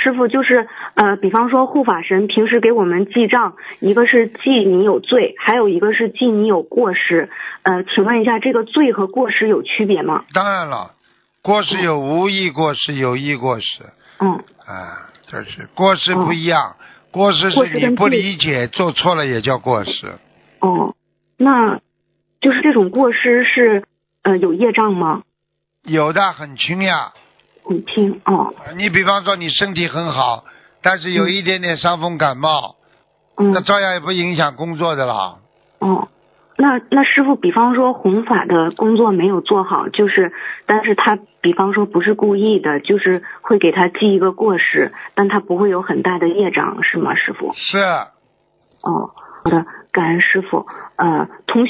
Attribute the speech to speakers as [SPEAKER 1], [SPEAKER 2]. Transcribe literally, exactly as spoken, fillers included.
[SPEAKER 1] 师傅，就是呃，比方说护法神平时给我们记账，一个是记你有罪，还有一个是记你有过失。呃，请问一下，这个罪和过失有区别吗？
[SPEAKER 2] 当然了，过失有无意过失，有意过失。
[SPEAKER 1] 嗯。
[SPEAKER 2] 啊，就是过失不一样，嗯、过失是你不理解，做错了也叫过失。
[SPEAKER 1] 哦，那就是这种过失是呃有业障吗？
[SPEAKER 2] 有的，很轻呀。
[SPEAKER 1] 很轻哦。
[SPEAKER 2] 你比方说你身体很好，但是有一点点伤风感冒，
[SPEAKER 1] 嗯、
[SPEAKER 2] 那照样也不影响工作的啦。
[SPEAKER 1] 哦，那那师傅，比方说弘法的工作没有做好，就是但是他比方说不是故意的，就是会给他记一个过失，但他不会有很大的业障，是吗，师傅？
[SPEAKER 2] 是。
[SPEAKER 1] 哦，好的，感恩师傅。呃，同